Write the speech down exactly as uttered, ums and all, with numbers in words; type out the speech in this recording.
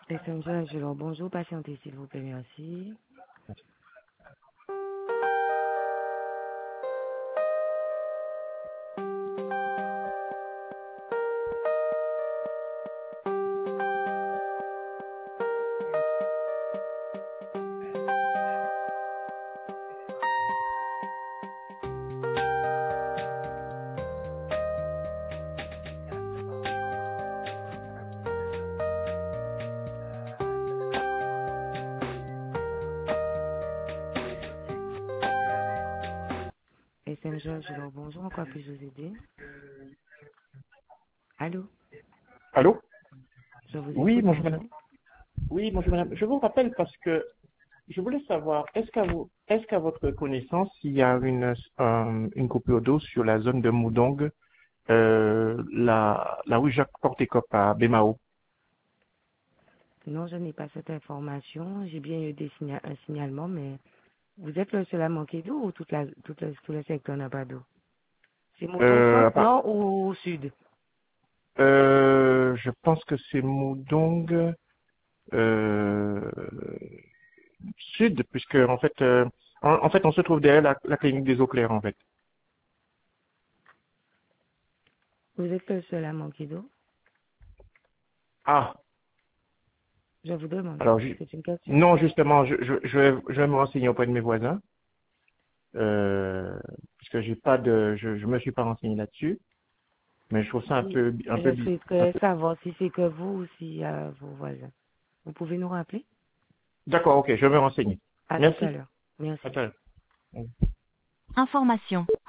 S M J Angelo, bonjour, patientez s'il vous plaît, merci. S M J Angelo, bonjour, en quoi puis-je vous aider? Allô? Allô? Je vous Oui, écoute, bonjour madame. bonjour. Oui, bonjour madame. Je vous rappelle parce que je voulais savoir, est-ce qu'à vous, est-ce qu'à votre connaissance, il y a une, euh, une coupure d'eau sur la zone de Moudong, euh, la, la rue Jacques Portécop à Bémao? Non, je n'ai pas cette information. J'ai bien eu des signa- un signalement, mais vous êtes le seul à manquer d'eau ou toute la, toute le, tout le secteur n'a pas d'eau? C'est Mouton Euh, Centre, enfin, nord ou sud? euh, je pense que c'est Moudong, euh, sud, puisque en fait, euh, en, en fait, on se trouve derrière la, la clinique des eaux claires, en fait. Vous êtes le seul à manquer d'eau? Ah, Je vous demande. alors, ju- C'est une question. non, justement, je, je, je vais, je vais me renseigner auprès de mes voisins. Euh, puisque j'ai pas de, je, je me suis pas renseigné là-dessus, mais je trouve ça un Si, peu, un peu, je bi- un souhaiterais peu. savoir si c'est que vous ou si euh, vos voisins. Vous pouvez nous rappeler? D'accord, ok, je vais me renseigner. À tout à Merci. l'heure. Merci. À tout à l'heure. Information.